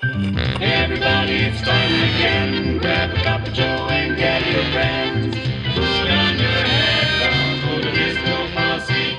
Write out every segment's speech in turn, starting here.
Everybody, it's time again. Grab a cup of joe and get your friends. Put on your headphones for the Disco Posse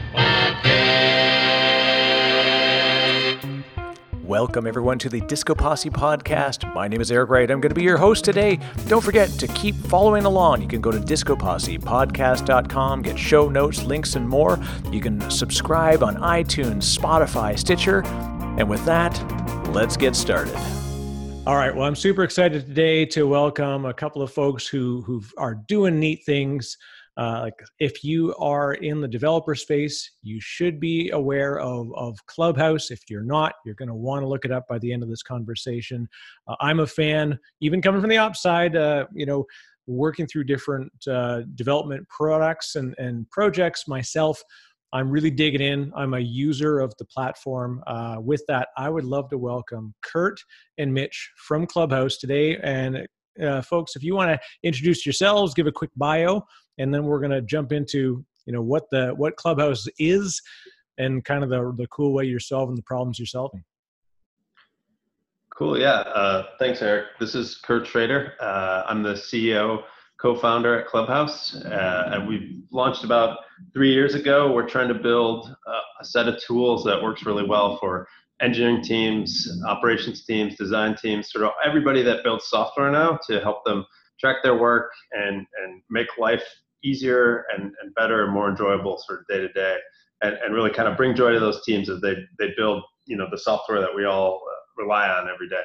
Podcast. Welcome, everyone, to the Disco Posse Podcast. My name is Eric Wright. I'm going to be your host today. Don't forget to keep following along. You can go to discopossepodcast.com, get show notes, links, and more. You can subscribe on iTunes, Spotify, Stitcher. And with that, let's get started. All right. Well, I'm super excited today to welcome a couple of folks who are doing neat things. Like if you are in the developer space, you should be aware of Clubhouse. If you're not, you're going to want to look it up by the end of this conversation. I'm a fan, even coming from the ops side, working through different development products and projects myself. I'm really digging in. I'm a user of the platform. With that, I would love to welcome Kurt and Mitch from Clubhouse today. And folks, if you want to introduce yourselves, give a quick bio, and then we're going to jump into what Clubhouse is and kind of the cool way you're solving the problems you're solving. Cool. Yeah. Thanks, Eric. This is Kurt Schrader. I'm the CEO, co-founder at Clubhouse. And we launched about 3 years ago. We're trying to build a set of tools that works really well for engineering teams, operations teams, design teams, sort of everybody that builds software now, to help them track their work and make life easier and better and more enjoyable sort of day to day, and really kind of bring joy to those teams as they build, the software that we all rely on every day.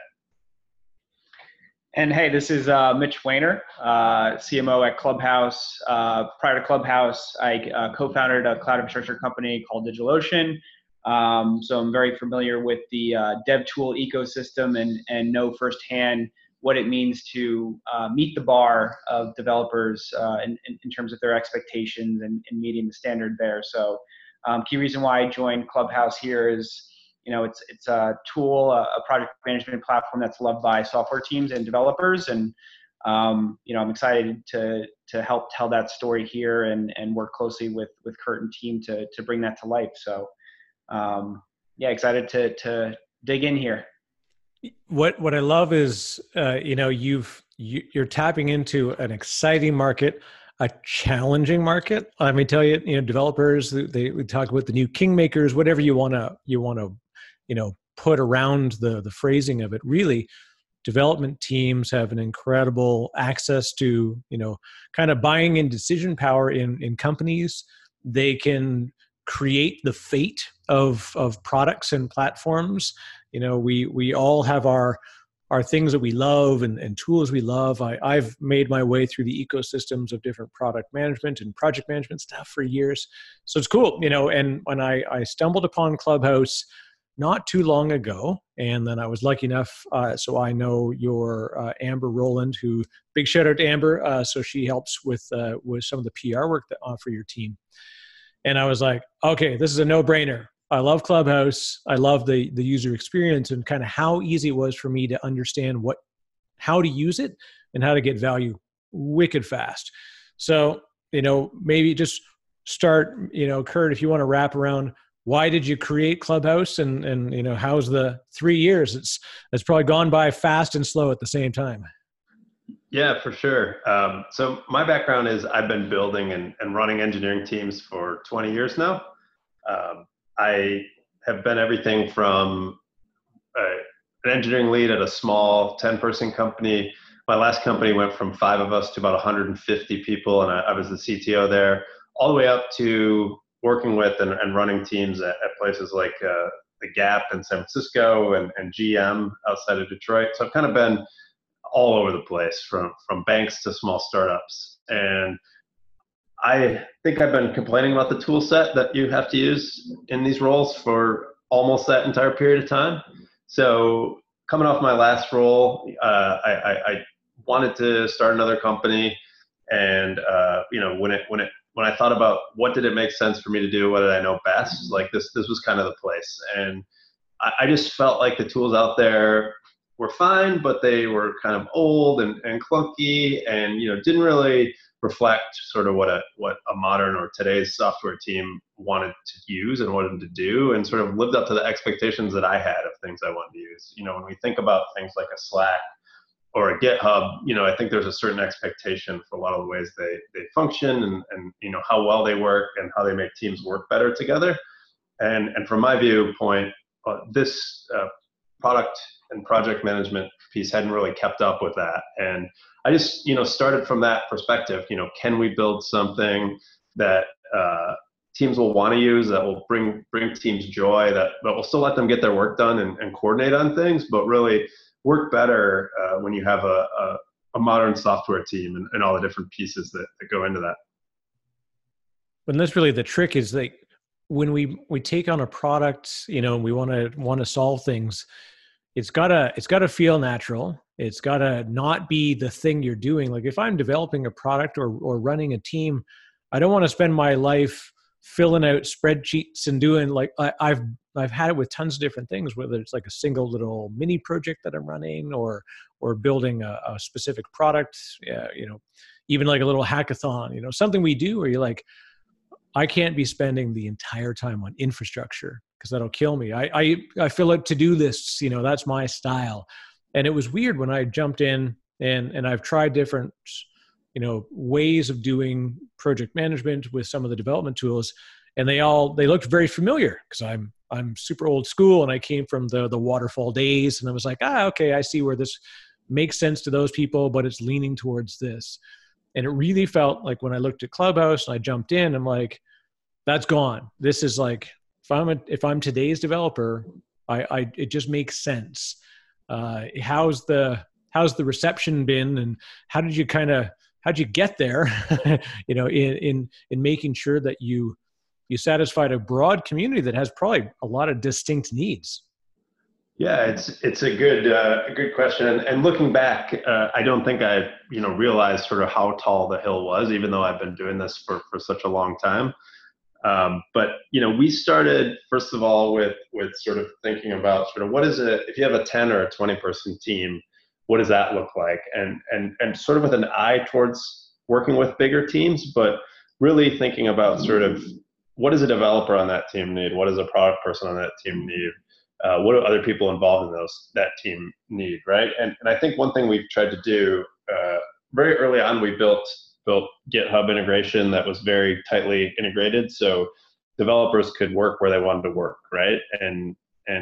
And hey, this is Mitch Wainer, CMO at Clubhouse. Prior to Clubhouse, I co-founded a cloud infrastructure company called DigitalOcean. So I'm very familiar with the dev tool ecosystem and know firsthand what it means to meet the bar of developers in terms of their expectations and meeting the standard there. So key reason why I joined Clubhouse here is, it's a tool, a project management platform that's loved by software teams and developers. And, I'm excited to help tell that story here and work closely with Kurt and team to bring that to life. So, excited to dig in here. What I love is, you're tapping into an exciting market, a challenging market. Let me tell you, developers, we talk about the new kingmakers, whatever you want to put around the phrasing of it. Really, development teams have an incredible access to, kind of buying in decision power in companies. They can create the fate of products and platforms. We all have our things that we love and tools we love. I've made my way through the ecosystems of different product management and project management stuff for years. So it's cool, and when I stumbled upon Clubhouse not too long ago, and then I was lucky enough, so I know your Amber Rowland, who, big shout out to Amber. So she helps with some of the PR work for your team. And I was like, okay, this is a no-brainer. I love Clubhouse. I love the user experience and kind of how easy it was for me to understand how to use it and how to get value wicked fast. So, maybe just start, Kurt, if you want to wrap around, why did you create Clubhouse and how's the 3 years? It's probably gone by fast and slow at the same time. Yeah, for sure. So my background is I've been building and running engineering teams for 20 years now. I have been everything from an engineering lead at a small 10-person company. My last company went from 5 of us to about 150 people, and I was the CTO there, all the way up to working with and running teams at places like the Gap in San Francisco and GM outside of Detroit. So I've kind of been all over the place, from banks to small startups. And I think I've been complaining about the tool set that you have to use in these roles for almost that entire period of time. So coming off my last role, I wanted to start another company. And, when I thought about what did it make sense for me to do, what did I know best, like this was kind of the place. And I just felt like the tools out there were fine, but they were kind of old and clunky and, didn't really reflect sort of what a modern or today's software team wanted to use and wanted to do, and sort of lived up to the expectations that I had of things I wanted to use. When we think about things like a Slack or a GitHub, I think there's a certain expectation for a lot of the ways they function and how well they work and how they make teams work better together. And from my viewpoint, this product and project management piece hadn't really kept up with that. And I just, started from that perspective. Can we build something that teams will want to use, that will bring teams joy, that will still let them get their work done and coordinate on things, but really work better when you have a modern software team and all the different pieces that go into that. And that's really the trick, is like when we take on a product, and we want to solve things, it's gotta feel natural. It's gotta not be the thing you're doing. Like if I'm developing a product or running a team, I don't want to spend my life filling out spreadsheets and doing like I've had it with tons of different things, whether it's like a single little mini project that I'm running or building a specific product, even like a little hackathon, something we do where you're like, I can't be spending the entire time on infrastructure because that'll kill me. I fill out to-do lists, that's my style. And it was weird when I jumped in and I've tried different, ways of doing project management with some of the development tools, and they looked very familiar because I'm super old school and I came from the waterfall days, and I was like, okay, I see where this makes sense to those people, but it's leaning towards this. And it really felt like when I looked at Clubhouse and I jumped in, I'm like, that's gone. This is like, if I'm today's developer, it just makes sense. How's the reception been, and how'd you get there? In making sure that you satisfied a broad community that has probably a lot of distinct needs. Yeah, it's a good question. And looking back, I don't think I realized sort of how tall the hill was, even though I've been doing this for such a long time. But we started first of all with sort of thinking about sort of what is it if you have a 10 or a 20 person team, what does that look like? And sort of with an eye towards working with bigger teams, but really thinking about sort of what does a developer on that team need? What does a product person on that team need? What do other people involved in that team need, right? And I think one thing we've tried to do very early on, we built GitHub integration that was very tightly integrated, so developers could work where they wanted to work, right? And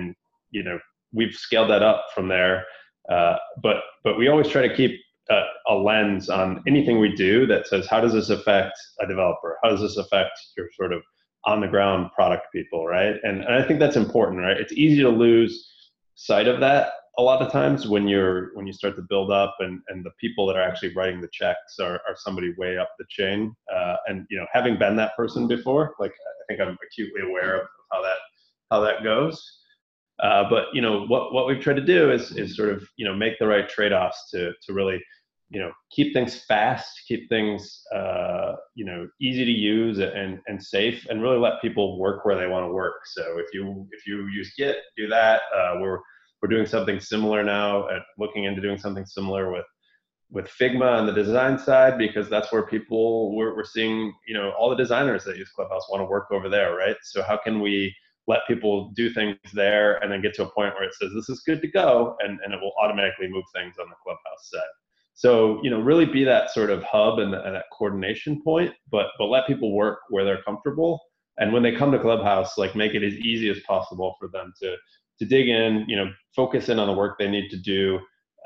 we've scaled that up from there. But we always try to keep a lens on anything we do that says, how does this affect a developer? How does this affect your sort of on the ground product people, right? And I think that's important, right? It's easy to lose sight of that a lot of times when you start to build up and the people that are actually writing the checks are somebody way up the chain. And having been that person before, like I think I'm acutely aware of how that goes. But what we've tried to do is sort of make the right trade-offs to really keep things fast, keep things easy to use and safe, and really let people work where they want to work. So if you use Git, do that. We're doing something similar now, looking into doing something similar with Figma on the design side, because that's where we're seeing all the designers that use Clubhouse want to work over there, right? So how can we let people do things there and then get to a point where it says this is good to go, and it will automatically move things on the Clubhouse side. So really be that sort of hub and that coordination point, but let people work where they're comfortable, and when they come to Clubhouse, like make it as easy as possible for them to dig in, focus in on the work they need to do,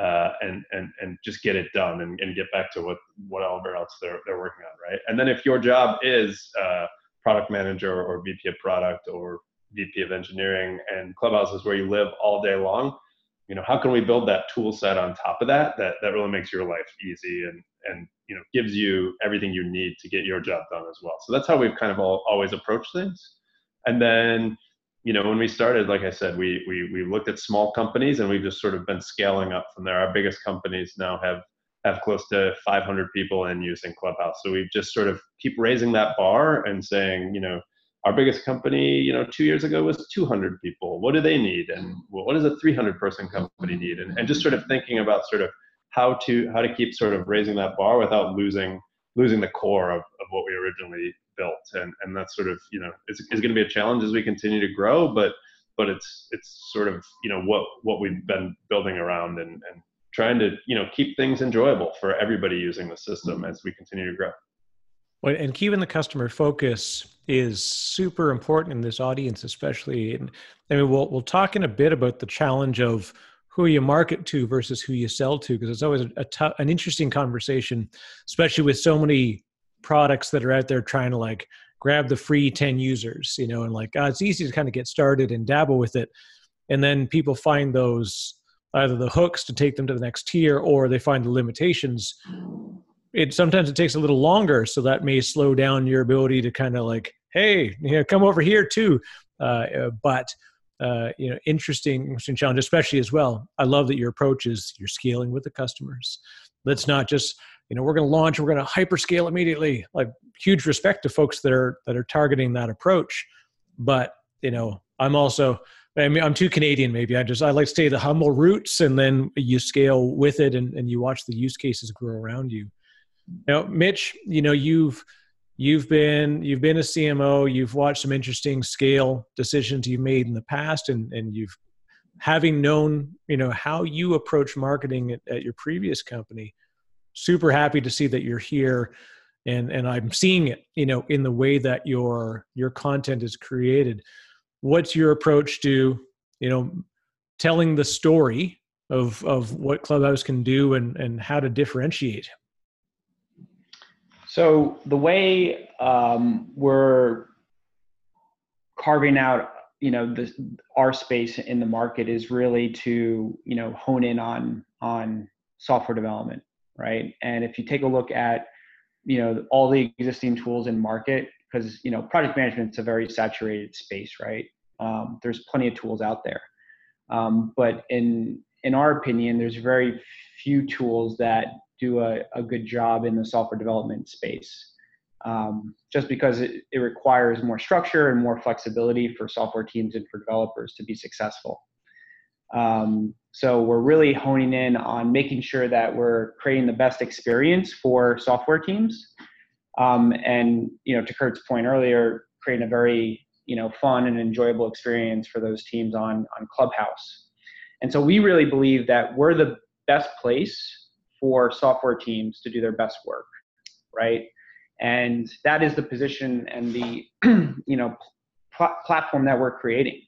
and just get it done and get back to whatever else they're working on, right? And then if your job is product manager or VP of product or VP of engineering, and Clubhouse is where you live all day long, how can we build that tool set on top of that really makes your life easy and gives you everything you need to get your job done as well. So that's how we've kind of always approached things. And then when we started, like I said, we looked at small companies, and we've just sort of been scaling up from there. Our biggest companies now have close to 500 people in using Clubhouse. So we've just sort of keep raising that bar and saying, our biggest company, 2 years ago was 200 people. What do they need? And what does a 300-person company need? And just sort of thinking about sort of how to keep sort of raising that bar without losing losing the core of what we originally built. And that's sort of, is going to be a challenge as we continue to grow, but it's sort of, what we've been building around and trying to, keep things enjoyable for everybody using the system as we continue to grow. Well, and keeping the customer focus is super important in this audience, especially. And I mean, we'll talk in a bit about the challenge of who you market to versus who you sell to, because it's always an interesting conversation, especially with so many products that are out there trying to like grab the free 10 users, and like, it's easy to kind of get started and dabble with it. And then people find those, either the hooks to take them to the next tier, or they find the limitations. Sometimes it takes a little longer, so that may slow down your ability to kind of like, hey, come over here too. But interesting challenge, especially as well. I love that your approach is you're scaling with the customers. Let's not just, we're going to launch, we're going to hyperscale immediately. Like, huge respect to folks that are targeting that approach. But I'm too Canadian. Maybe I like to stay the humble roots, and then you scale with it, and you watch the use cases grow around you. Now, Mitch, you've been a CMO. You've watched some interesting scale decisions you've made in the past, and you've, having known how you approach marketing at your previous company. Super happy to see that you're here, and I'm seeing it in the way that your content is created. What's your approach to telling the story of what Clubhouse can do and how to differentiate? So the way we're carving out, our space in the market is really to, hone in on software development, right? And if you take a look at, all the existing tools in market, because, project management is a very saturated space, right? There's plenty of tools out there. But in our opinion, there's very few tools that do a good job in the software development space, just because it requires more structure and more flexibility for software teams and for developers to be successful. So we're really honing in on making sure that we're creating the best experience for software teams. And, to Kurt's point earlier, creating a very, fun and enjoyable experience for those teams on Clubhouse. And so we really believe that we're the best place for software teams to do their best work, right? And that is the position and the, platform that we're creating.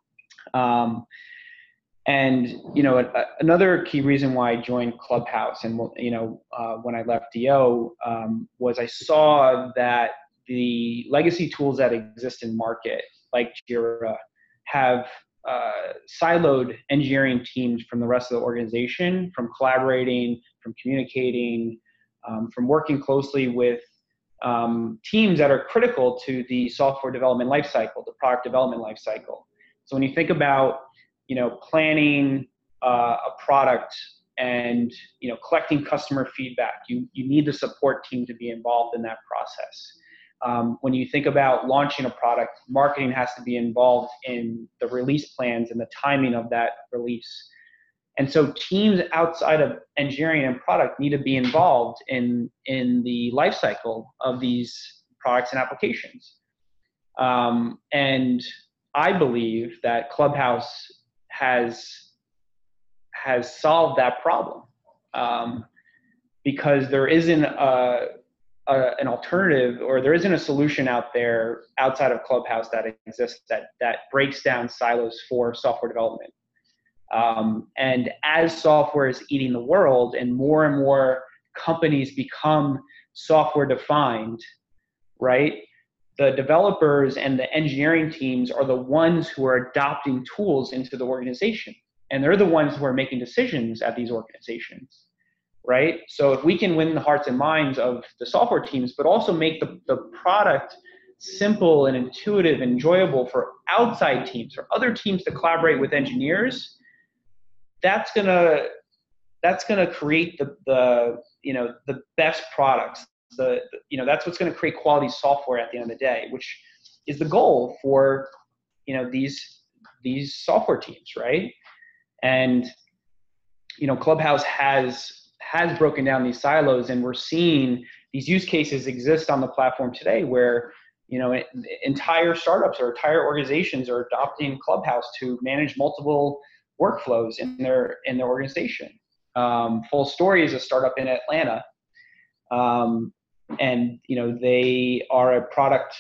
Another key reason why I joined Clubhouse and, when I left DO, was I saw that the legacy tools that exist in market, like Jira, have siloed engineering teams from the rest of the organization, from collaborating, from communicating, from working closely with teams that are critical to the software development lifecycle, the product development lifecycle. So when you think about, planning a product and, collecting customer feedback, you need the support team to be involved in that process. When you think about launching a product, marketing has to be involved in the release plans and the timing of that release. And so teams outside of engineering and product need to be involved in the life cycle of these products and applications. And I believe that Clubhouse has solved that problem, because there isn't an alternative, or there isn't a solution out there outside of Clubhouse that exists that breaks down silos for software development. And as software is eating the world and more companies become software defined, right? The developers and the engineering teams are the ones who are adopting tools into the organization. And they're the ones who are making decisions at these organizations, right? So if we can win the hearts and minds of the software teams, but also make the product simple and intuitive, enjoyable for outside teams or other teams to collaborate with engineers, that's gonna create the best products. That's what's going to create quality software at the end of the day, which is the goal for these software teams, right? And Clubhouse has has broken down these silos, and we're seeing these use cases exist on the platform today where, entire startups or entire organizations are adopting Clubhouse to manage multiple workflows in their organization. Full Story is a startup in Atlanta. And they are a product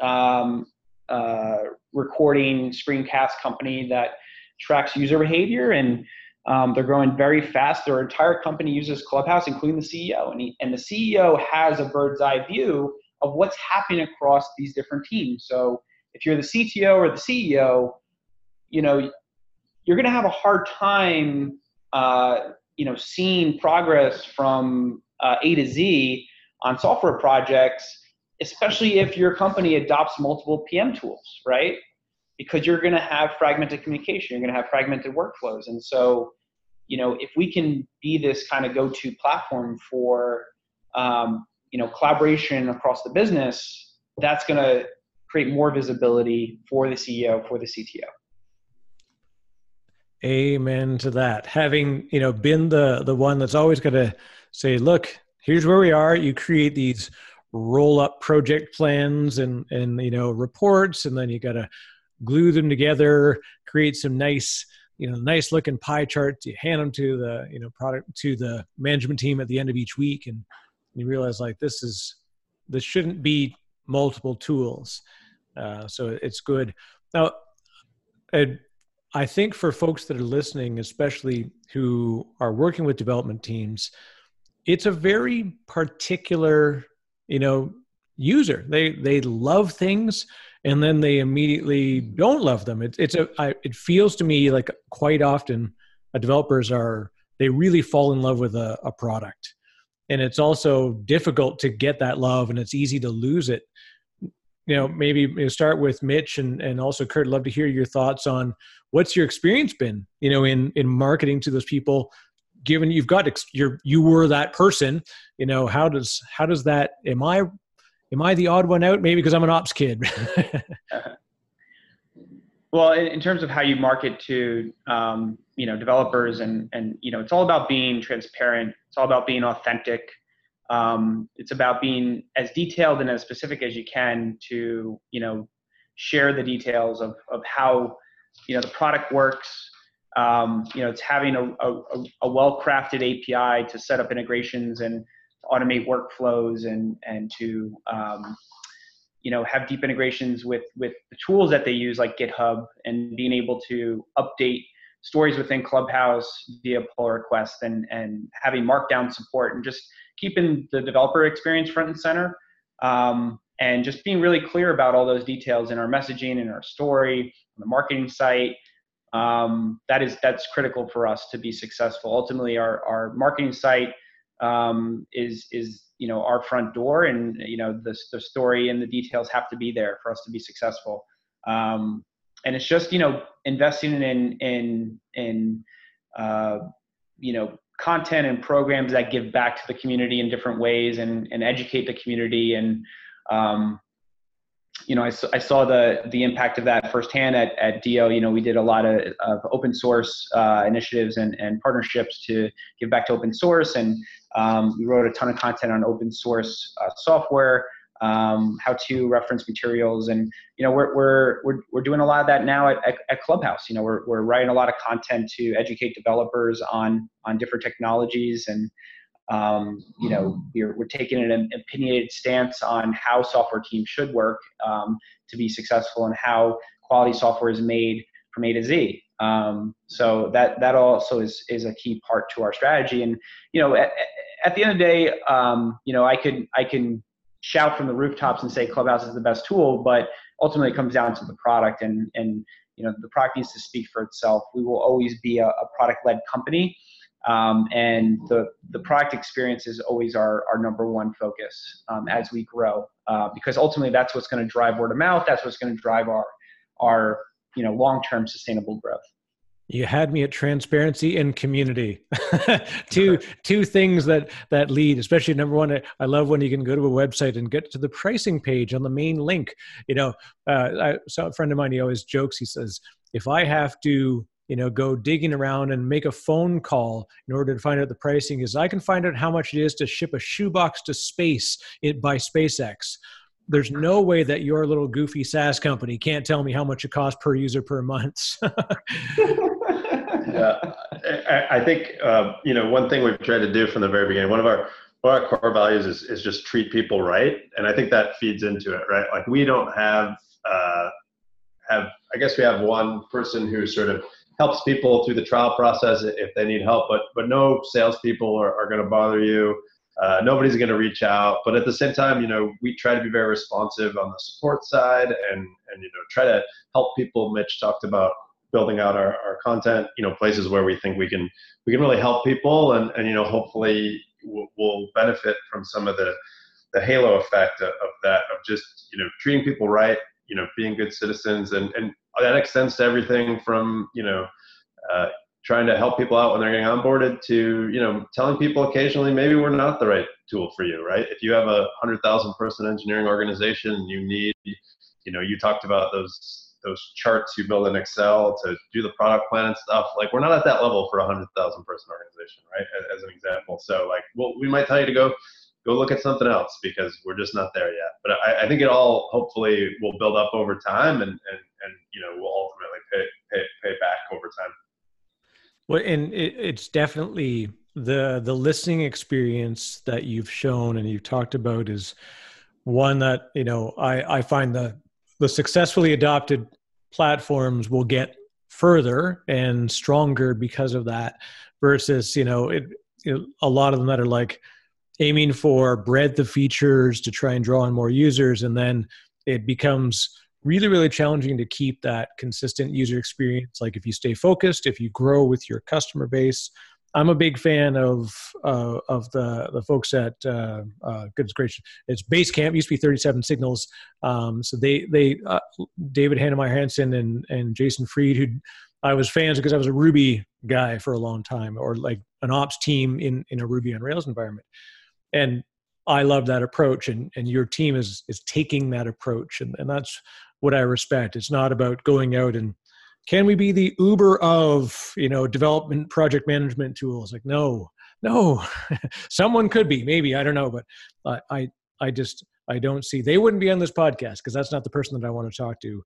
recording screencast company that tracks user behavior, and they're growing very fast. Their entire company uses Clubhouse, including the CEO, and the CEO has a bird's eye view of what's happening across these different teams. So if you're the CTO or the CEO, you're going to have a hard time, seeing progress from A to Z on software projects, especially if your company adopts multiple PM tools, right? Because you're going to have fragmented communication, you're going to have fragmented workflows. And so, if we can be this kind of go-to platform for, collaboration across the business, that's going to create more visibility for the CEO, for the CTO. Amen to that. Having, been the one that's always going to say, look, here's where we are. You create these roll-up project plans and reports, and then you got to glue them together, create some nice looking pie charts. You hand them to the product to the management team at the end of each week, and you realize like this shouldn't be multiple tools. So it's good. Now, I think for folks that are listening, especially who are working with development teams, it's a very particular, user. They love things, and then they immediately don't love them. It feels to me like quite often developers they really fall in love with a product, and it's also difficult to get that love, and it's easy to lose it. Maybe start with Mitch and also Kurt. I'd love to hear your thoughts on what's your experience been, in marketing to those people. Given you've got you were that person, how does that? Am I the odd one out? Maybe because I'm an ops kid. Well, in terms of how you market to developers, and it's all about being transparent. It's all about being authentic. It's about being as detailed and as specific as you can to share the details of how the product works. It's having a well-crafted API to set up integrations and automate workflows, and to have deep integrations with the tools that they use, like GitHub, and being able to update stories within Clubhouse via pull request, and having markdown support, and just keeping the developer experience front and center, and just being really clear about all those details in our messaging, in our story, on the marketing site. That's critical for us to be successful. Ultimately, our marketing site is our front door, and the story and the details have to be there for us to be successful. And it's just investing in content and programs that give back to the community in different ways, and educate the community. And I saw the impact of that firsthand at DO. We did a lot of open source initiatives and partnerships to give back to open source, and we wrote a ton of content on open source software, how to reference materials, and we're doing a lot of that now at Clubhouse. We're writing a lot of content to educate developers on different technologies, and we're taking an opinionated stance on how software teams should work to be successful, and how quality software is made from A to Z. So that also is a key part to our strategy. And at the end of the day, I can shout from the rooftops and say Clubhouse is the best tool, but ultimately it comes down to the product, and the product needs to speak for itself. We will always be a product-led company. And the product experience is always our number one focus as we grow, because ultimately that's what's going to drive word of mouth. That's what's going to drive our long-term sustainable growth. You had me at transparency and community. two things that lead, especially number one. I love when you can go to a website and get to the pricing page on the main link. I saw a friend of mine, he always jokes, he says, if I have to go digging around and make a phone call in order to find out the pricing, is I can find out how much it is to ship a shoebox to space by SpaceX. There's no way that your little goofy SaaS company can't tell me how much it costs per user per month. Yeah, I think one thing we've tried to do from the very beginning, one of our core values is just treat people right, and I think that feeds into it, right? Like we don't have I guess we have one person who sort of helps people through the trial process if they need help, but no salespeople are going to bother you. Nobody's going to reach out, but at the same time, we try to be very responsive on the support side and try to help people. Mitch talked about building out our content, places where we think we can really help people and hopefully we'll benefit from some of the halo effect of that, of just, treating people right, being good citizens. And that extends to everything from, trying to help people out when they're getting onboarded to, telling people occasionally, maybe we're not the right tool for you, right? If you have a 100,000 person engineering organization and you need, you talked about those charts you build in Excel to do the product plan and stuff. Like we're not at that level for a 100,000 person organization, right? As an example. So like, we might tell you to go look at something else because we're just not there yet. But I think it all hopefully will build up over time and will ultimately pay back over time. Well, and it's definitely the listening experience that you've shown and you've talked about is one that, I find the successfully adopted platforms will get further and stronger because of that versus, a lot of them that are like aiming for breadth of features to try and draw on more users. And then it becomes really, really challenging to keep that consistent user experience. Like if you stay focused, if you grow with your customer base. I'm a big fan of the folks at goodness gracious, it's Basecamp, used to be 37 Signals. So they David Hannemeyer Hansen and Jason Fried, who I was fans because I was a Ruby guy for a long time, or like an ops team in a Ruby on Rails environment. And I love that approach, and your team is taking that approach, and that's what I respect. It's not about going out and can we be the Uber of, development project management tools? Like, no, someone could be, maybe, I don't know, but I don't see, they wouldn't be on this podcast because that's not the person that I want to talk to.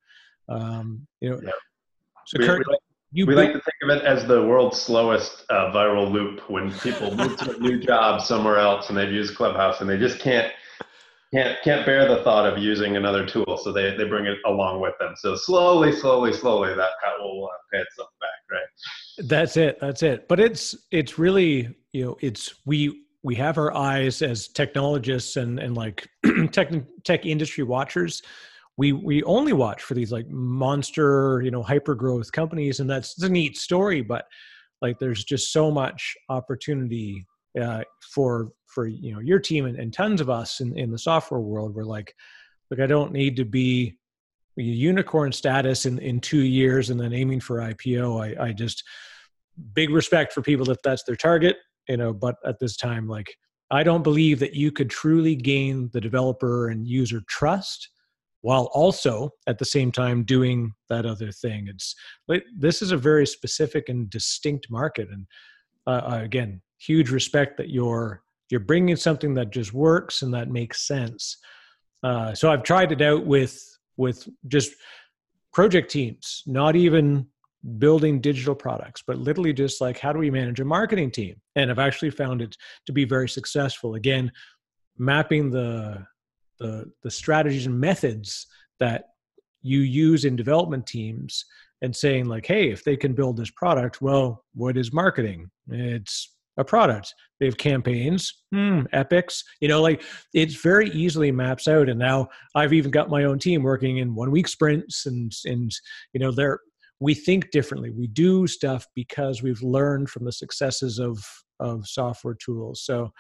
Yeah. So Kurt, we like to think of it as the world's slowest viral loop when people move to a new job somewhere else and they've used Clubhouse and they just can't bear the thought of using another tool, so they bring it along with them. So slowly, that will pay itself back, right? That's it. But it's really, we have our eyes as technologists and like tech industry watchers. We only watch for these like monster, hyper growth companies, and that's a neat story. But like, there's just so much opportunity for your team and tons of us in the software world. We're like, I don't need to be a unicorn status in 2 years and then aiming for IPO. I just, big respect for people if that's their target, but at this time, like, I don't believe that you could truly gain the developer and user trust while also at the same time doing that other thing. This is a very specific and distinct market. And again, huge respect that you're bringing something that just works and that makes sense. So I've tried it out with just project teams, not even building digital products, but literally just like, how do we manage a marketing team? And I've actually found it to be very successful. Again, mapping the strategies and methods that you use in development teams and saying like, hey, if they can build this product, well, what is marketing? It's a product. They have campaigns, epics, like it's very easily maps out. And now I've even got my own team working in 1 week sprints and we think differently. We do stuff because we've learned from the successes of software tools. So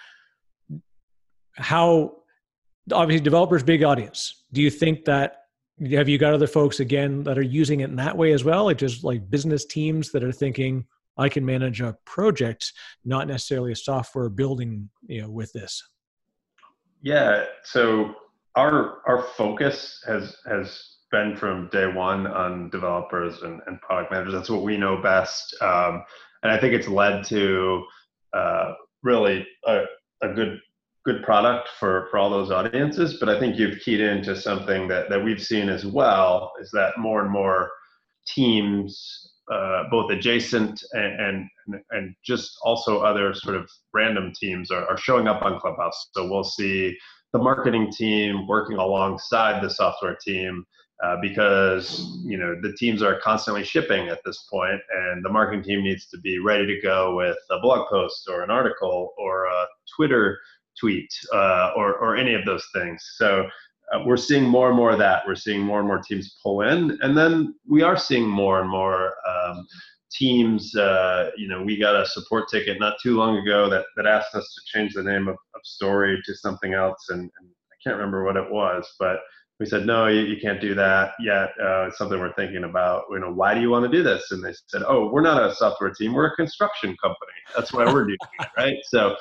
obviously developers, big audience. Do you think have you got other folks again that are using it in that way as well? Like just like business teams that are thinking, I can manage a project, not necessarily a software building, with this. Yeah. So our focus has been from day one on developers and product managers. That's what we know best. And I think it's led to really a good product for all those audiences. But I think you've keyed into something that we've seen as well, is that more and more teams, both adjacent and just also other sort of random teams are showing up on Clubhouse. So we'll see the marketing team working alongside the software team, because the teams are constantly shipping at this point, and the marketing team needs to be ready to go with a blog post or an article or a Twitter tweet, or any of those things. So we're seeing more and more of that. We're seeing more and more teams pull in, and then we are seeing more and more teams. We got a support ticket not too long ago that asked us to change the name of Story to something else, and I can't remember what it was, but we said, no, you can't do that yet. It's something we're thinking about. Why do you want to do this? And they said, oh, we're not a software team. We're a construction company. That's why we're doing it, right? So,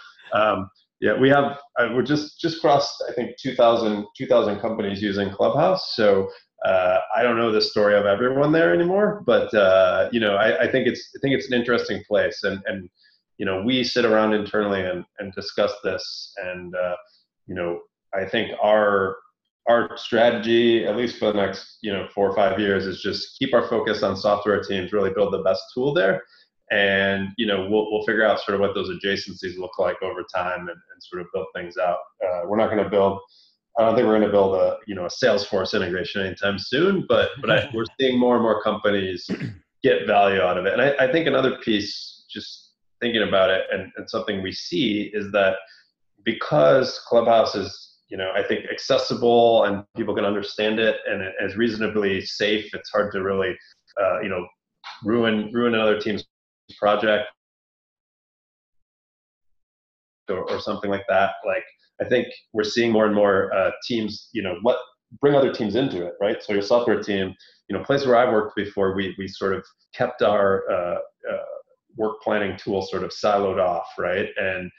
we're just crossed, I think, 2,000 companies using Clubhouse. So I don't know the story of everyone there anymore, but I think it's an interesting place, and we sit around internally and discuss this, and I think our strategy, at least for the next 4 or 5 years, is just keep our focus on software teams, really build the best tool there, and we'll figure out sort of what those adjacencies look like over time, and sort of build things out. We're not going to build. I don't think we're going to build a Salesforce integration anytime soon, but we're seeing more and more companies get value out of it. And I think another piece, just thinking about it, and something we see, is that because Clubhouse is I think accessible and people can understand it, and it is reasonably safe, it's hard to really ruin another team's project or something like that. Like, I think we're seeing more and more teams, bring other teams into it, right? So your software team, place where I worked before, we sort of kept our work planning tool sort of siloed off, right? And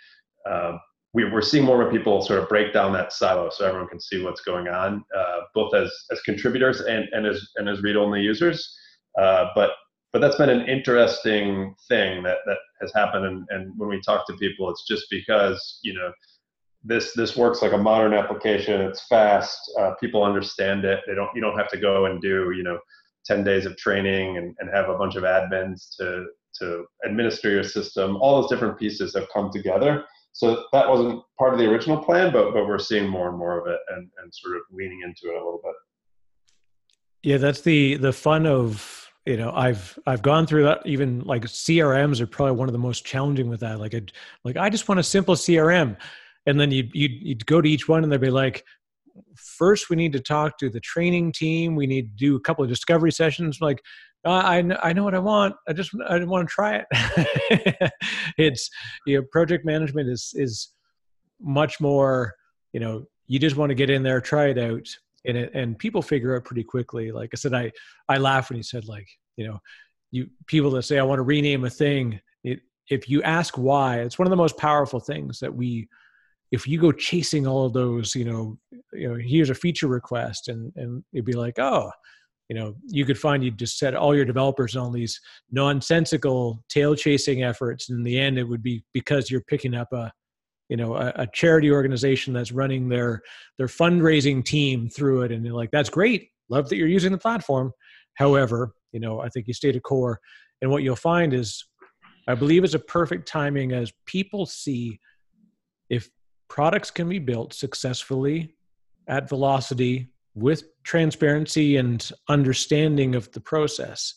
we're seeing more and more people sort of break down that silo so everyone can see what's going on, both as contributors and as read-only users. But that's been an interesting thing that has happened. And when we talk to people, it's just because, this works like a modern application. It's fast. People understand it. You don't have to go and do, 10 days of training and have a bunch of admins to administer your system. All those different pieces have come together. So that wasn't part of the original plan, but we're seeing more and more of it and sort of leaning into it a little bit. Yeah, that's the fun of, I've gone through that. Even like CRMs are probably one of the most challenging with that. I just want a simple CRM. And then you'd go to each one and they'd be like, first we need to talk to the training team. We need to do a couple of discovery sessions. Like, I know what I want. I want to try it. It's, project management is much more, you just want to get in there, try it out, and people figure out pretty quickly. Like I said, I laugh when you said, like, people that say, I want to rename a thing. If you ask why, it's one of the most powerful things that if you go chasing all of those, here's a feature request, and it'd be like, oh, you could find you just set all your developers on these nonsensical tail chasing efforts. And in the end, it would be because you're picking up a charity organization that's running their fundraising team through it. And you're like, that's great. Love that you're using the platform. However, I think you stayed a core. And what you'll find is, I believe it's a perfect timing as people see if products can be built successfully at velocity with transparency and understanding of the process.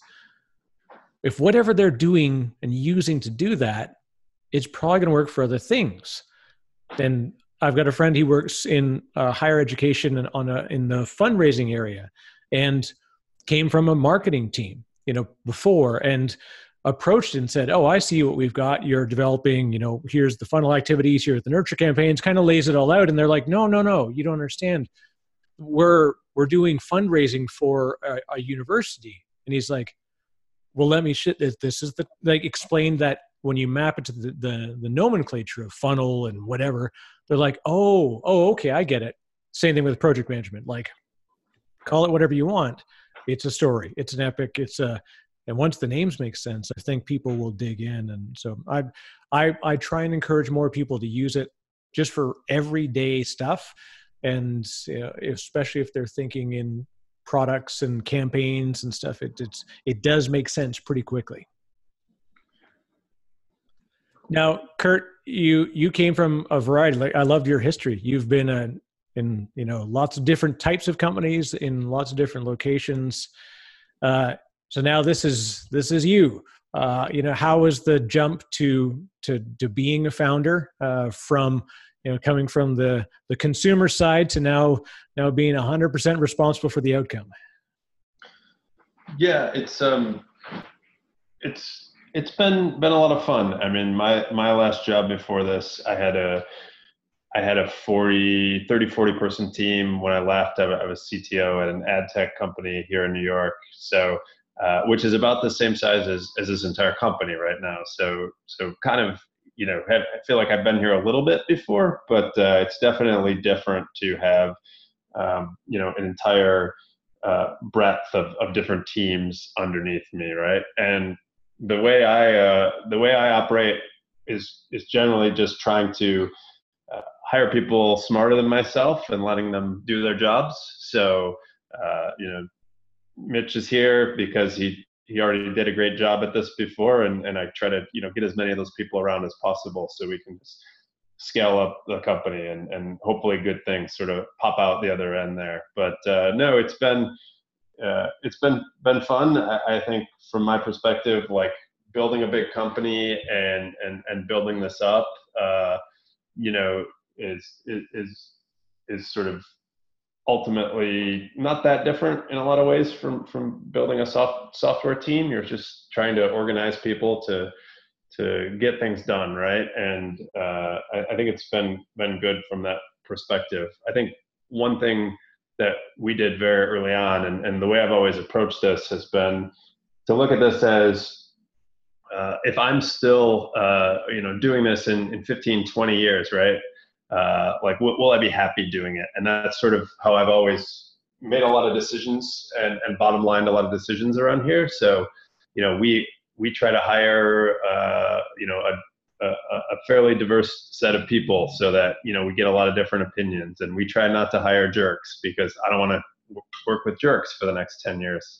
If whatever they're doing and using to do that, it's probably going to work for other things. And I've got a friend, he works in higher education and in the fundraising area, and came from a marketing team, before, and approached and said, oh, I see what we've got. You're developing, here's the funnel activities, here's the nurture campaigns, kind of lays it all out. And they're like, no, you don't understand. We're doing fundraising for a university. And he's like, well, let me this is explain that when you map it to the nomenclature of funnel and whatever, they're like, oh, okay, I get it. Same thing with project management. Like, call it whatever you want. It's a story. It's an epic. And once the names make sense, I think people will dig in. And so I try and encourage more people to use it just for everyday stuff. And especially if they're thinking in products and campaigns and stuff, it does make sense pretty quickly. Now, Kurt, you came from a variety. Like, I loved your history. You've been in lots of different types of companies in lots of different locations. So now this is you. How was the jump to being a founder from coming from the consumer side to now being 100% responsible for the outcome? Yeah, it's been a lot of fun. I mean, my last job before this, I had a 40 person team. When I left, I was CTO at an ad tech company here in New York. So, which is about the same size as this entire company right now. So kind of, I feel like I've been here a little bit before, but it's definitely different to have, an entire breadth of different teams underneath me, right? And the way I operate is generally just trying to hire people smarter than myself and letting them do their jobs. So, Mitch is here because he already did a great job at this before, and I try to get as many of those people around as possible so we can just scale up the company and hopefully good things sort of pop out the other end there. But no, it's been fun. I think from my perspective, like building a big company and building this up, is sort of ultimately not that different in a lot of ways from building a software team. You're just trying to organize people to get things done, right? And I think it's been good from that perspective. I think one thing that we did very early on, and the way I've always approached this has been to look at this as if I'm still doing this in 15, 20 years, right? Like, will I be happy doing it? And that's sort of how I've always made a lot of decisions and bottom lined a lot of decisions around here. So, we try to hire, a fairly diverse set of people so that, we get a lot of different opinions, and we try not to hire jerks because I don't want to work with jerks for the next 10 years.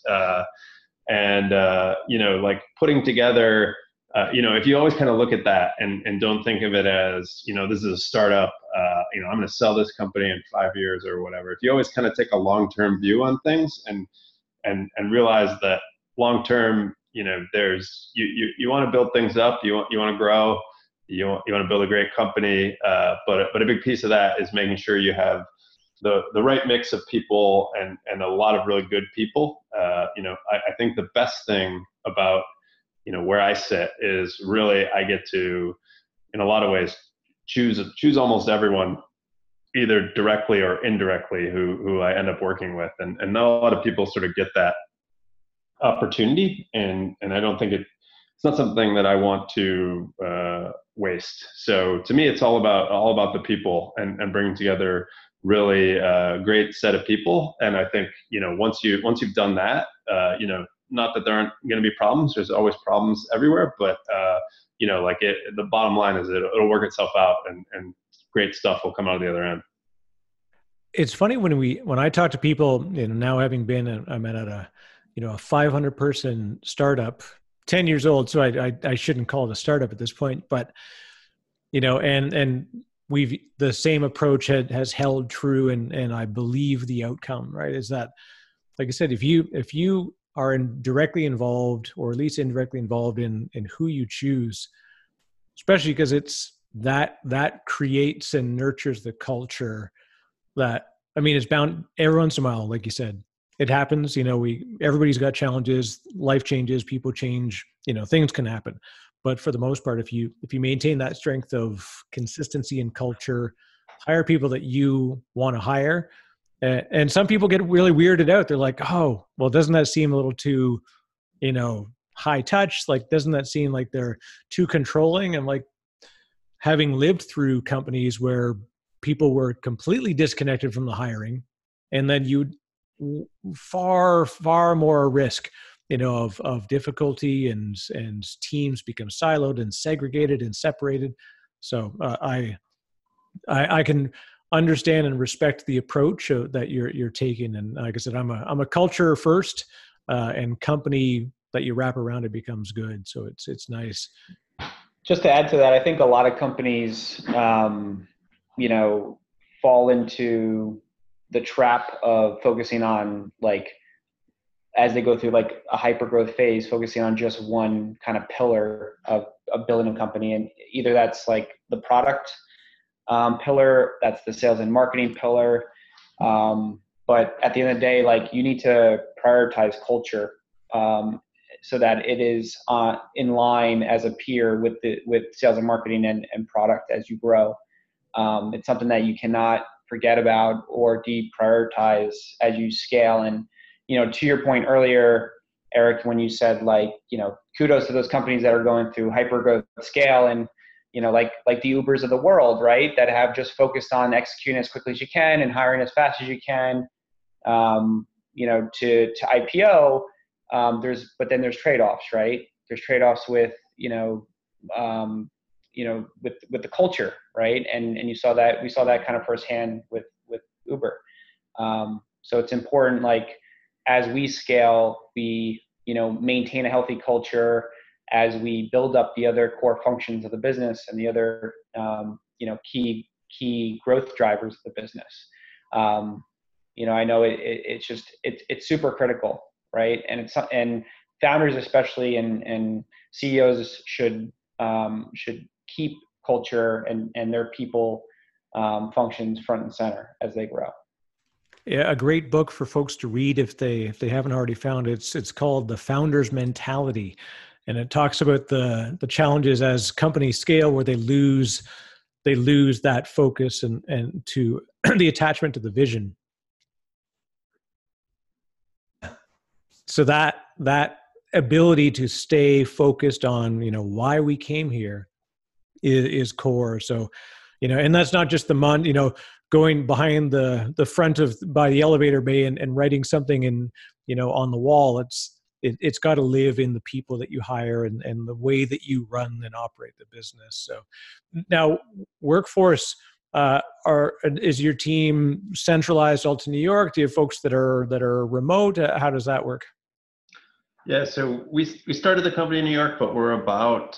Like putting together, if you always kind of look at that and don't think of it as, this is a startup, I'm going to sell this company in 5 years or whatever. If you always kind of take a long-term view on things and realize that long-term, there's, you want to build things up, you want to grow, you want to build a great company. But a big piece of that is making sure you have the right mix of people and a lot of really good people. I think the best thing about, where I sit is really I get to, in a lot of ways, choose almost everyone, either directly or indirectly, who I end up working with. And not a lot of people sort of get that opportunity. And I don't think it's not something that I want to waste. So to me, it's all about the people and bringing together really great set of people. And I think, once you've done that, not that there aren't going to be problems. There's always problems everywhere, but the bottom line is it'll work itself out, and great stuff will come out of the other end. It's funny when I talk to people, now having been, I'm at a 500 person startup, 10 years old. So I shouldn't call it a startup at this point, but, and the same approach has held true. And I believe the outcome, right, is that, like I said, if you are directly involved, or at least indirectly involved in who you choose, especially because it's that creates and nurtures the culture that, it's bound every once in a while, like you said, it happens, everybody's got challenges, life changes, people change, things can happen. But for the most part, if you maintain that strength of consistency and culture, hire people that you want to hire. And some people get really weirded out. They're like, oh, well, doesn't that seem a little too, high touch? Like, doesn't that seem like they're too controlling? And like, having lived through companies where people were completely disconnected from the hiring, and then you'd far more risk, of difficulty, and teams become siloed and segregated and separated. So I can understand and respect the approach that you're taking. And like I said, I'm a culture first, and company that you wrap around it becomes good. So it's nice. Just to add to that, I think a lot of companies, fall into the trap of focusing on, like, as they go through like a hyper growth phase, focusing on just one kind of pillar of building a company. And either that's like the product pillar, that's the sales and marketing pillar. But at the end of the day, like, you need to prioritize culture, so that it is in line as a peer with sales and marketing and product as you grow. It's something that you cannot forget about or deprioritize as you scale. And, to your point earlier, Eric, when you said, like, kudos to those companies that are going through hyper growth scale, and, like the Ubers of the world, right, that have just focused on executing as quickly as you can and hiring as fast as you can, to IPO. But then there's trade-offs, right? There's trade-offs with, with the culture, right? And we saw that kind of firsthand with Uber. So it's important, like, as we scale, we, maintain a healthy culture as we build up the other core functions of the business and the other, key growth drivers of the business. I know it's super critical, right? And founders especially, and CEOs should keep culture and their people functions front and center as they grow. Yeah, a great book for folks to read if they haven't already found it. It's called The Founder's Mentality, and it talks about the challenges as companies scale where they lose that focus and to the attachment to the vision. So that ability to stay focused on, why we came here is core. So, and that's not just the going behind the front by the elevator bay and writing something on the wall. It's got to live in the people that you hire and the way that you run and operate the business. So now, workforce, is your team centralized all to New York? Do you have folks that are remote? How does that work? Yeah, so we started the company in New York, but we're about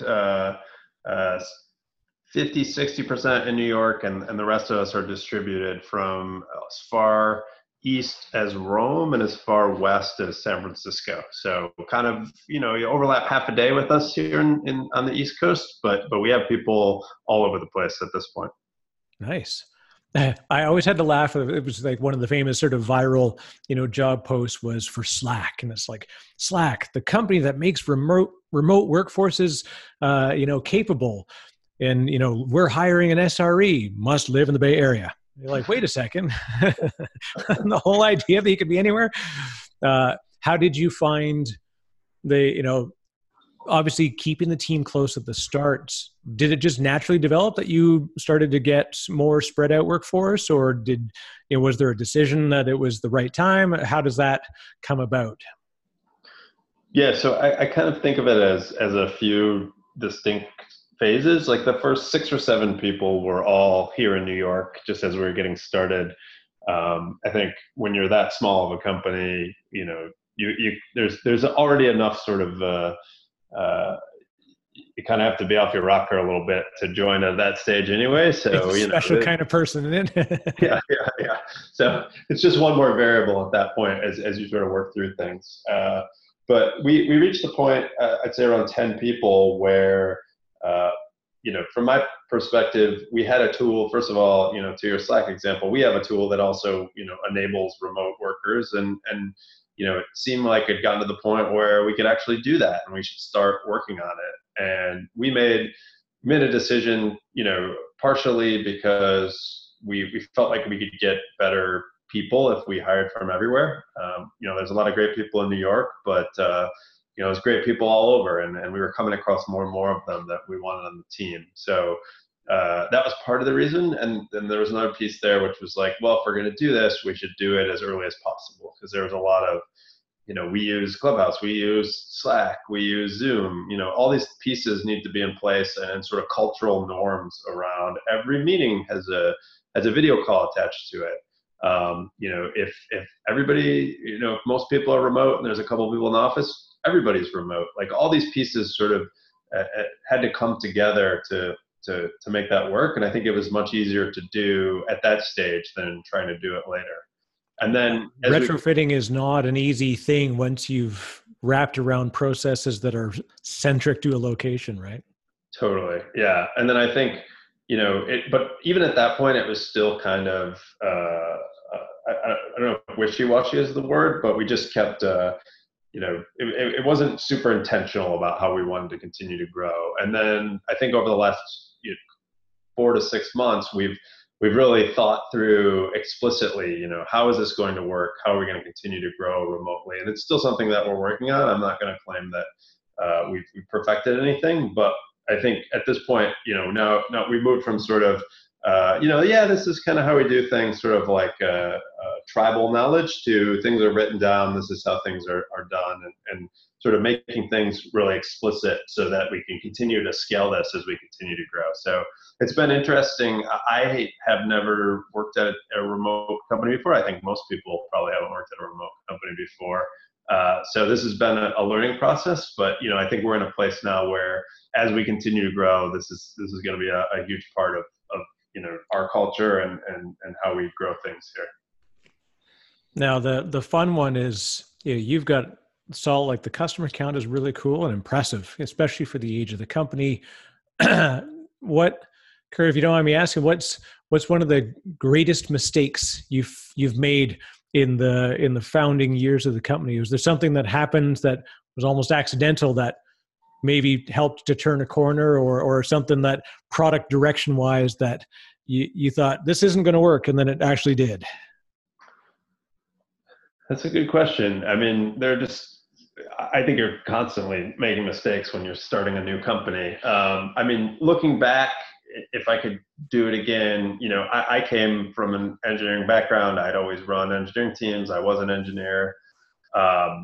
50-60% in New York, and the rest of us are distributed from as far east as Rome and as far west as San Francisco. So kind of, you overlap half a day with us here on the East Coast, but we have people all over the place at this point. Nice. I always had to laugh. It was like one of the famous sort of viral, job posts was for Slack. And it's like, Slack, the company that makes remote workforces, capable. And, we're hiring an SRE, must live in the Bay Area. You're like, wait a second. The whole idea that you could be anywhere. How did you find obviously keeping the team close at the start? Did it just naturally develop that you started to get more spread out workforce, or was there a decision that it was the right time? How does that come about? Yeah, so I kind of think of it as a few distinct phases. Like the first 6 or 7 people were all here in New York, just as we were getting started. I think when you're that small of a company, there's already enough sort of you kind of have to be off your rocker a little bit to join at that stage anyway. So it's a special kind of person, isn't it? Yeah. So it's just one more variable at that point as you sort of work through things. But we reached the point, I'd say around 10 people where, from my perspective, we had a tool. First of all, to your Slack example, we have a tool that also, enables remote workers, and it seemed like it gotten to the point where we could actually do that, and we should start working on it. And we made a decision, partially because we felt like we could get better people if we hired from everywhere. There's a lot of great people in New York, but there's great people all over, and we were coming across more and more of them that we wanted on the team. So that was part of the reason. And then there was another piece there, which was like, well, if we're going to do this, we should do it as early as possible, because there was a lot of, we use Clubhouse, we use Slack, we use Zoom, all these pieces need to be in place, and sort of cultural norms around every meeting has a video call attached to it. If everybody, if most people are remote and there's a couple of people in the office, everybody's remote. Like all these pieces sort of had to come together to make that work. And I think it was much easier to do at that stage than trying to do it later. And then retrofitting is not an easy thing once you've wrapped around processes that are centric to a location, right? Totally. Yeah. And then I think, but even at that point, it was still kind of, I don't know if wishy-washy is the word, but we just kept, it wasn't super intentional about how we wanted to continue to grow. And then I think over the last 4 to 6 months, we've really thought through explicitly, how is this going to work? How are we going to continue to grow remotely? And it's still something that we're working on. I'm not going to claim that we've perfected anything, but I think at this point, now we moved from sort of, this is kind of how we do things, sort of like tribal knowledge, to things are written down. This is how things are done, and sort of making things really explicit so that we can continue to scale this as we continue to grow. So it's been interesting. I have never worked at a remote company before. I think most people probably haven't worked at a remote company before. So this has been a learning process, but I think we're in a place now where, as we continue to grow, this is going to be a huge part of our culture and how we grow things here. Now the fun one is, you've got Salt, like the customer count is really cool and impressive, especially for the age of the company. Kurt, if you don't mind me asking, what's one of the greatest mistakes you've made in the founding years of the company? Was there something that happened that was almost accidental that maybe helped to turn a corner, or something that product direction wise that you thought this isn't going to work, and then it actually did? That's a good question. I mean, I think you're constantly making mistakes when you're starting a new company. I mean, looking back, if I could do it again, I came from an engineering background. I'd always run engineering teams. I was an engineer. I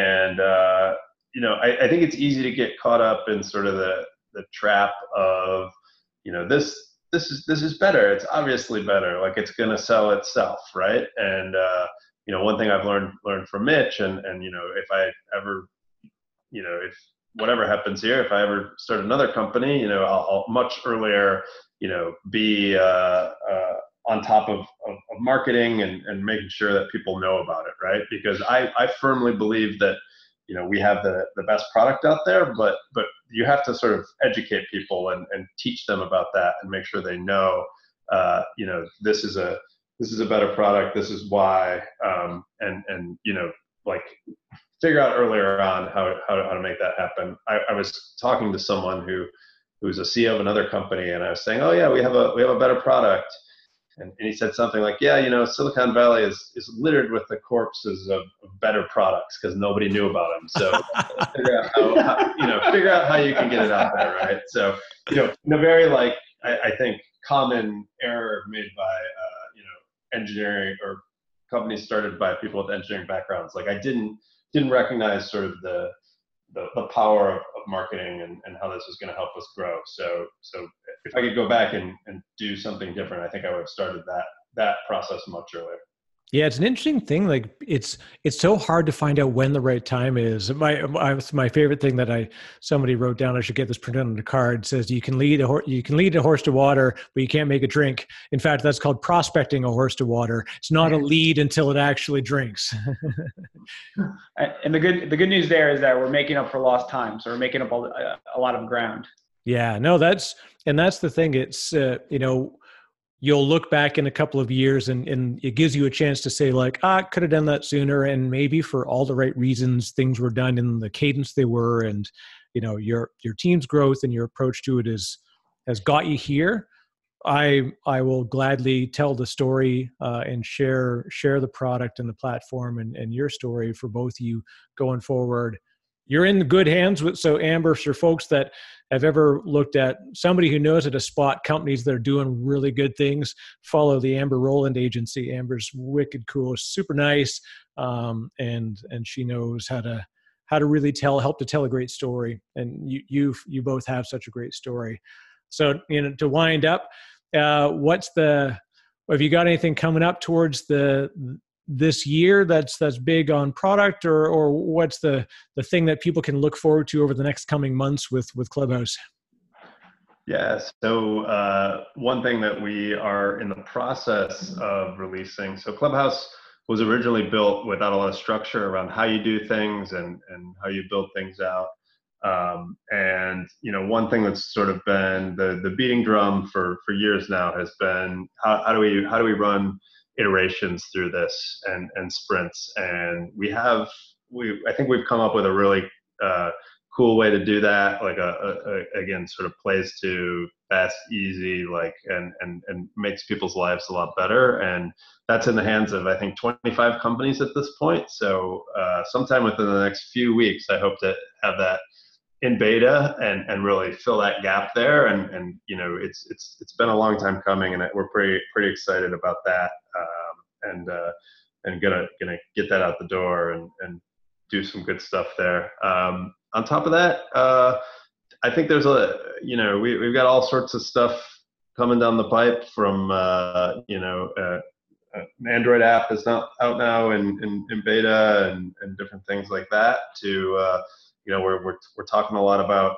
think it's easy to get caught up in sort of the trap of, this is better. It's obviously better. Like, it's going to sell itself, right? And one thing I've learned from Mitch, and if I ever, if whatever happens here, if I ever start another company, I'll much earlier, be on top of marketing and making sure that people know about it, right? Because I firmly believe that we have the best product out there, but you have to sort of educate people and teach them about that, and make sure they know, this is a better product. This is why, and like, figure out earlier on how to make that happen. I was talking to someone who's a CEO of another company, and I was saying, oh yeah, we have a better product, and he said something like, yeah, Silicon Valley is littered with the corpses of better products because nobody knew about them. So figure out how you can get it out there, right? So in a very, like, I think, common error made by engineering or companies started by people with engineering backgrounds. Like, I didn't recognize sort of the power of marketing and how this was going to help us grow. So if I could go back and do something different, I think I would have started that process much earlier. Yeah, it's an interesting thing. Like, it's so hard to find out when the right time is. My favorite thing that somebody wrote down, I should get this printed on a card, says you can lead a horse to water, but you can't make it drink. In fact, that's called prospecting a horse to water. It's not a lead until it actually drinks. And the good news there is that we're making up for lost time. So we're making up a lot of ground. Yeah, no, that's the thing. It's, you'll look back in a couple of years and it gives you a chance to say, like, could have done that sooner. And maybe for all the right reasons, things were done in the cadence they were. And, your team's growth and your approach to it has got you here. I will gladly tell the story and share the product and the platform and your story for both of you going forward you're in good hands with. So Amber, for folks that have ever looked at somebody who knows how to spot companies that are doing really good things, follow the Amber Rowland agency. Amber's wicked cool, super nice, and she knows how to really help to tell a great story. And you both have such a great story. So, to wind up, have you got anything coming up towards this year that's big on product, or what's the thing that people can look forward to over the next coming months with Clubhouse? Yeah, so one thing that we are in the process of releasing, so Clubhouse was originally built without a lot of structure around how you do things and how you build things out. And one thing that's sort of been the beating drum for years now has been how do we run iterations through this and sprints. And I think we've come up with a really cool way to do that, like again, sort of plays to fast, easy, and makes people's lives a lot better. And that's in the hands of, I think, 25 companies at this point. So sometime within the next few weeks, I hope to have that in beta and really fill that gap there. And it's been a long time coming, and we're pretty excited about that. And gonna get that out the door and do some good stuff there. On top of that, I think there's we've got all sorts of stuff coming down the pipe from an Android app is out now in beta and different things like that to we're talking a lot about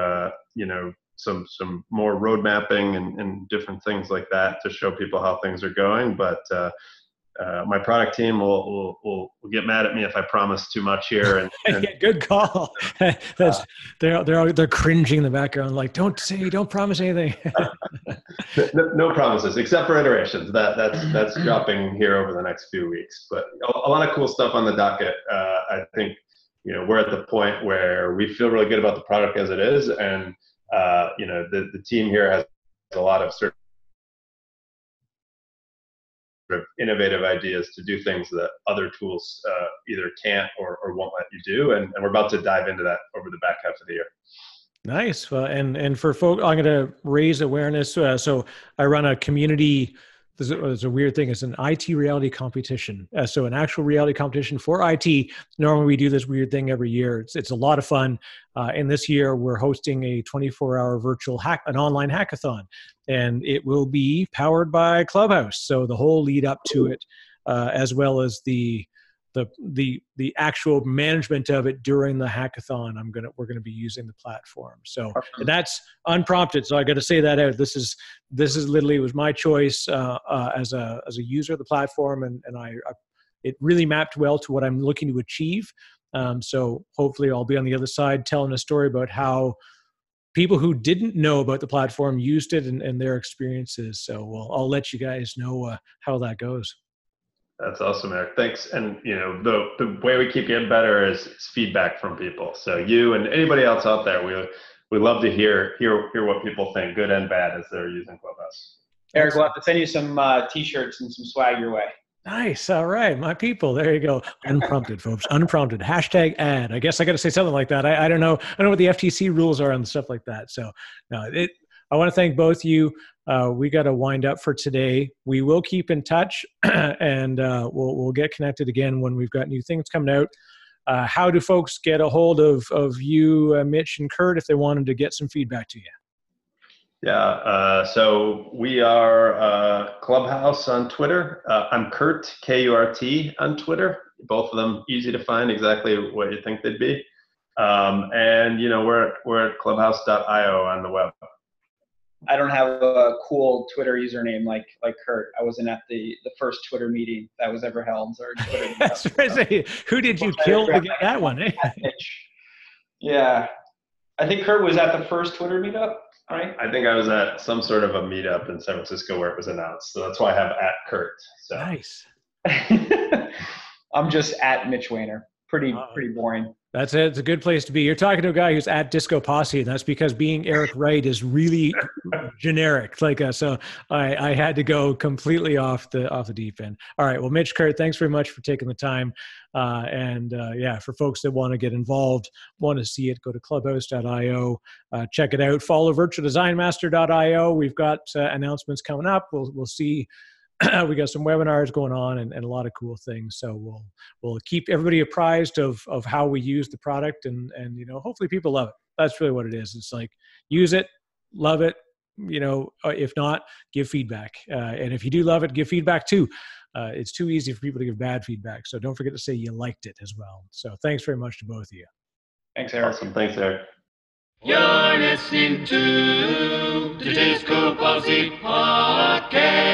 some more road mapping and different things like that to show people how things are going. But my product team will get mad at me if I promise too much here. And good call. They're cringing in the background, like, don't promise anything. No promises, except for iterations. That's dropping here over the next few weeks. But a lot of cool stuff on the docket. I think we're at the point where we feel really good about the product as it is, and the team here has a lot of sort of innovative ideas to do things that other tools either can't or won't let you do. And we're about to dive into that over the back half of the year. Nice. Well, and for folk, I'm going to raise awareness. So I run a community. There's a weird thing. It's an IT reality competition. So an actual reality competition for IT. Normally we do this weird thing every year. It's a lot of fun. And this year we're hosting a 24-hour virtual an online hackathon, and it will be powered by Clubhouse. So the whole lead up to it, as well as the actual management of it during the hackathon, we're gonna be using the platform. So that's unprompted. So I got to say that out. This is literally was my choice as a user of the platform, and it really mapped well to what I'm looking to achieve. So hopefully I'll be on the other side telling a story about how people who didn't know about the platform used it and their experiences. So I'll let you guys know how that goes. That's awesome, Eric. Thanks. And the way we keep getting better is feedback from people. So you and anybody else out there, we love to hear what people think, good and bad, as they're using Clubhouse. Eric, we'll have to send you some t-shirts and some swag your way. Nice. All right, my people. There you go. Unprompted, folks. Unprompted. #ad. I guess I got to say something like that. I don't know. I don't know what the FTC rules are and stuff like that. So no, I want to thank both of you. We got to wind up for today. We will keep in touch, and we'll get connected again when we've got new things coming out. How do folks get a hold of you, Mitch and Kurt, if they wanted to get some feedback to you? Yeah, so we are Clubhouse on Twitter. I'm Kurt, K-U-R-T, on Twitter. Both of them easy to find, exactly what you think they'd be. And we're at clubhouse.io on the web. I don't have a cool Twitter username like Kurt. I wasn't at the first Twitter meeting that was ever held. Or Twitter Who did you kill to get that one? Yeah, I think Kurt was at the first Twitter meetup, right? I think I was at some sort of a meetup in San Francisco where it was announced. So that's why I have at Kurt. So. Nice. I'm just at Mitch Wainer. Pretty boring. That's it. It's a good place to be. You're talking to a guy who's at Disco Posse, and that's because being Eric Wright is really generic. Like, so I had to go completely off the deep end. All right. Well, Mitch, Kurt, thanks very much for taking the time. Yeah, for folks that want to get involved, want to see it, go to clubhouse.io, check it out. Follow virtualdesignmaster.io. We've got announcements coming up. We'll see. We got some webinars going on and a lot of cool things. So we'll keep everybody apprised of how we use the product and hopefully people love it. That's really what it is. It's like, use it, love it. If not, give feedback. And if you do love it, give feedback too. It's too easy for people to give bad feedback. So don't forget to say you liked it as well. So thanks very much to both of you. Thanks, Eric. Awesome. Thanks, Eric. You're listening to the Disco Posse Podcast.